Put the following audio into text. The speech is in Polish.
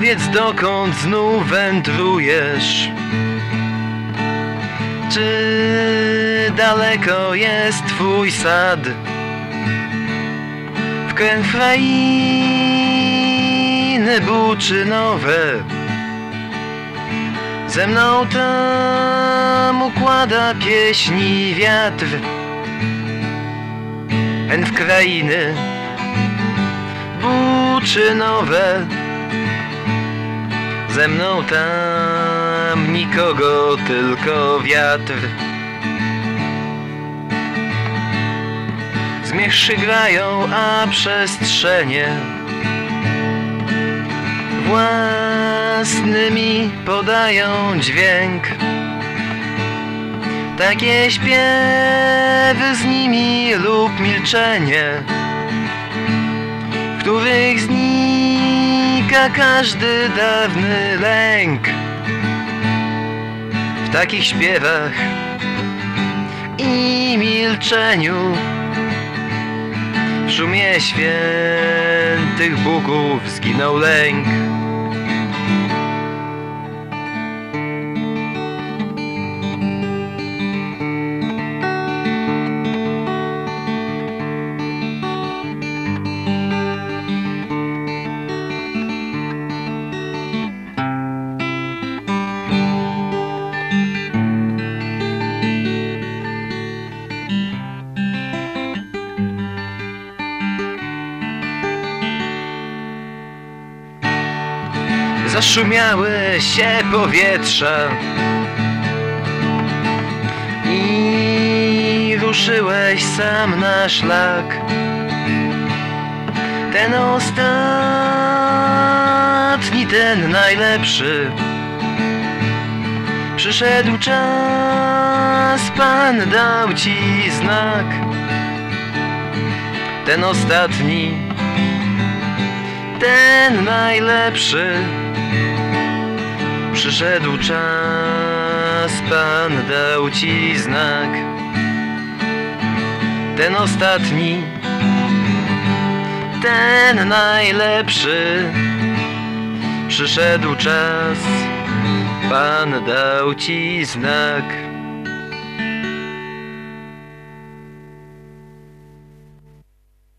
Powiedz, dokąd znów wędrujesz? Czy daleko jest twój sad? W kręg krainy buczynowe. Ze mną tam układa pieśni wiatr. Hen w krainy buczynowe. Ze mną tam nikogo, tylko wiatr. Zmierzchy grają, a przestrzenie własnymi podają dźwięk. Takie śpiewy z nimi lub milczenie, w których znika każdy dawny lęk. W takich śpiewach i milczeniu, w szumie świętych Bóg zginął lęk. Zaszumiały się powietrza i ruszyłeś sam na szlak. Ten ostatni, ten najlepszy. Przyszedł czas, Pan dał ci znak. Ten ostatni, ten najlepszy. Przyszedł czas, Pan dał ci znak. Ten ostatni, ten najlepszy. Przyszedł czas, Pan dał ci znak.